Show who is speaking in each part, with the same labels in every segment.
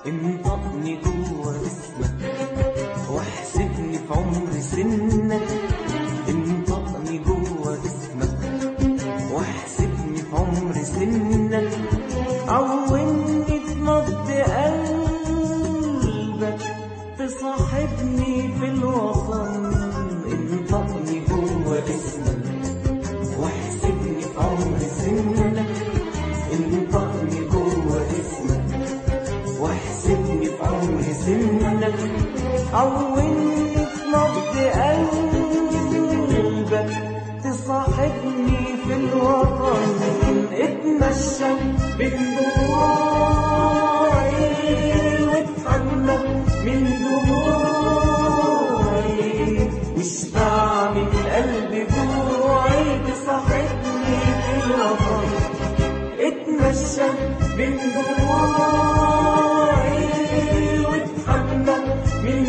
Speaker 1: انطقني جوا اسمك واحسبني في عمر سنك. انطقني جوا اسمك واحسبني في عمر سنك. عوني في نبض قلبك تصاحبني في الوطن. انطقني جوا اسمك واحسبني في عمر سنك. انطقني جوا اسمك واحسبني في عمر سنك. عوني في نبض قلبك تصاحبني في الوطن. اتمشى بين دموعي واتحمل من دموعي واشبع من قلبي جوعي تصاحبني في الوطن. اتمشى بين دموعي واتحمل من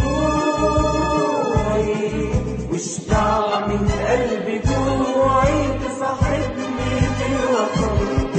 Speaker 1: دموعي واشبع من قلبي جوعي تصاحبني في الوطن.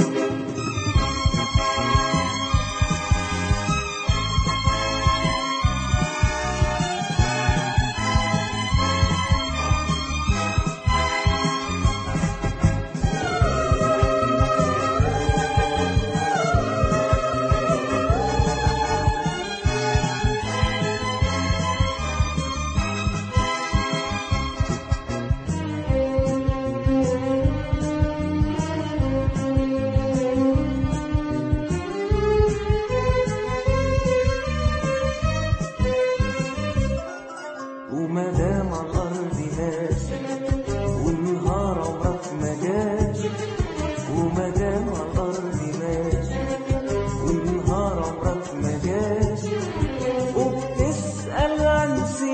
Speaker 1: ومدام على الأرض ماشي والنهار عمرك ما جاش. ومدام على الأرض ماشي والنهار عمرك ما جاش. وبتسأل عن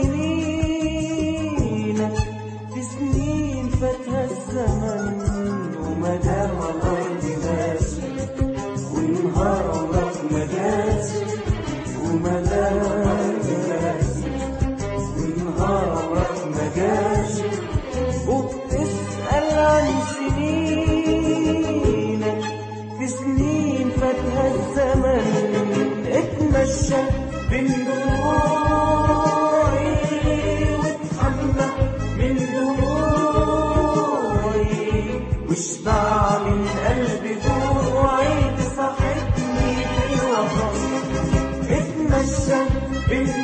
Speaker 1: سنينك في سنين فاتها الزمن. ومدام على الأرض ماشي والنهار عمرك ما جاش. ومدام عمرك ما جاش. وبتسأل عن سنينك في سنين فاتها الزمن. اتمشى بين دموعي واتحمل من دموعي واشبع من قلبي جوعي تصاحبني في الوطن. اتمشى بين